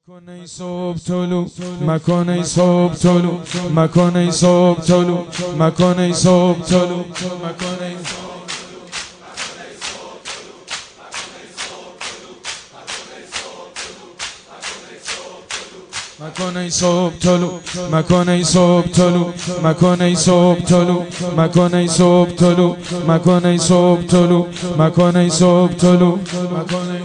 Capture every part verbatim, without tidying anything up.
مکنه صبح طلوع مکنه صبح طلوع مکنه صبح طلوع مکنه صبح طلوع مکنه مکنه صبح طلوع مکنه صبح طلوع مکنه صبح طلوع مکنه صبح طلوع مکنه صبح طلوع مکنه صبح طلوع مکنه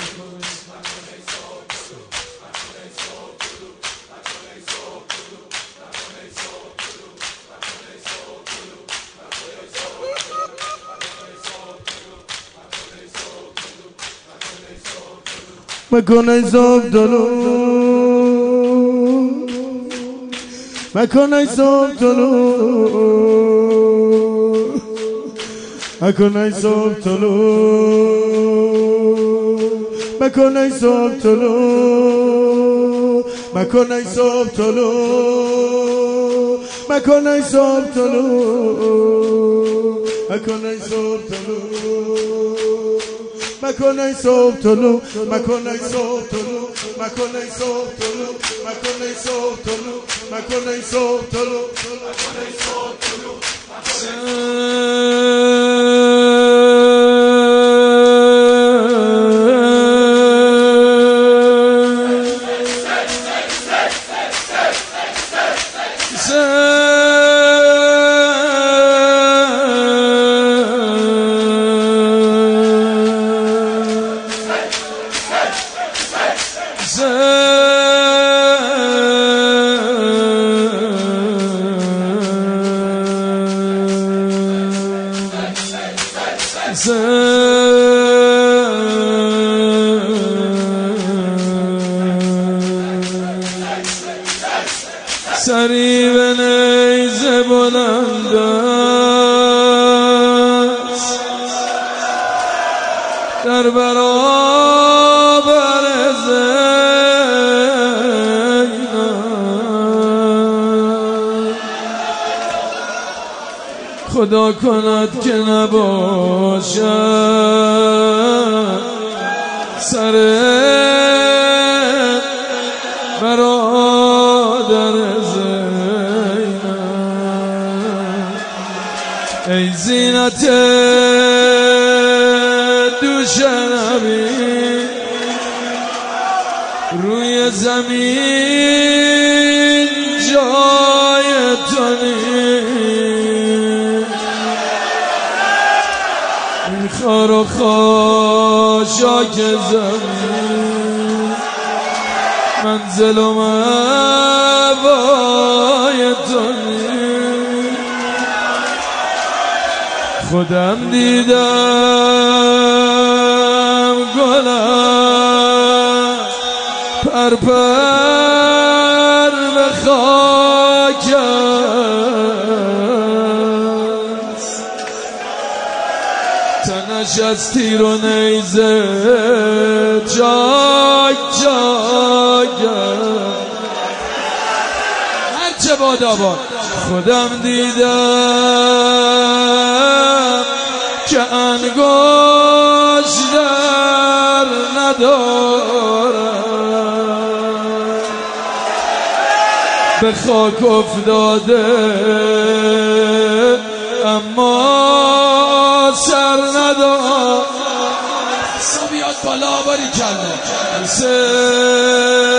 مکنه صبح طلوع مکنه صبح طلوع مکنه صبح طلوع مکنه صبح طلوع مکنه صبح طلوع مکنه صبح طلوع مکنه صبح طلوع مکنه صبح طلوع مکنه صبح طلوع مکنه صبح طلوع مکنه صبح طلوع مکنه صبح طلوع مکنه صبح طلوع سری به نیزه بلند است در برابر زینب خدا کند که نباشد سر برادر زینب ای زینت دوش نبی روی زمین جای تو نیست این خار و خاشاک زمین منزل و موای تو نیست خودم دیدم گلم پر پر به خاک است تنش از تیر و نیزه چاک چاک هرچه بادا باد خودم دیدم که انگشت در ندارم به خاک افتاده اما سر ندارم بیاد بالا باری کنه